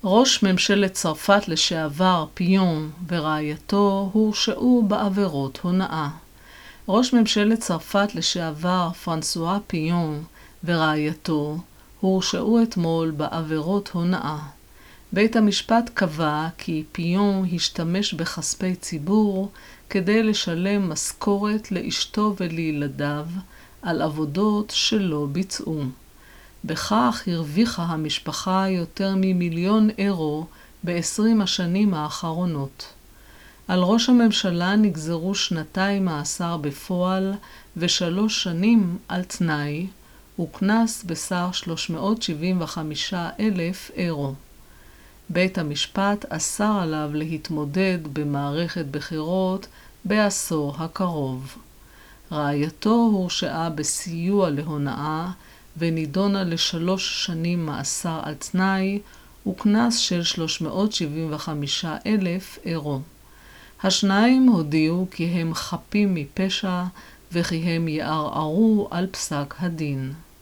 ראש ממשלת צרפת לשעבר פיון ורעייתו הורשעו בעבירות הונאה. ראש ממשלת צרפת לשעבר פרנסואה פיון ורעייתו הורשעו אתמול בעבירות הונאה. בית המשפט קבע כי פיון השתמש בכספי ציבור כדי לשלם משכורת לאשתו ולילדיו על עבודות שלא ביצעו. בכך הרוויחה המשפחה יותר מ1,000,000 ב-20 השנים האחרונות. על ראש הממשלה נגזרו 2 מאסר בפועל ו3 שנים על תנאי, וקנס בסך 375,000 אירו. בית המשפט אסר עליו להתמודד במערכת בחירות בעשור הקרוב. רעייתו הורשעה בסיוע להונאה ונידונה ל3 שנים מאסר על תנאי וקנס של 375,000 אירו. השניים הודיעו כי הם חפים מפשע וכי הם יערערו על פסק הדין.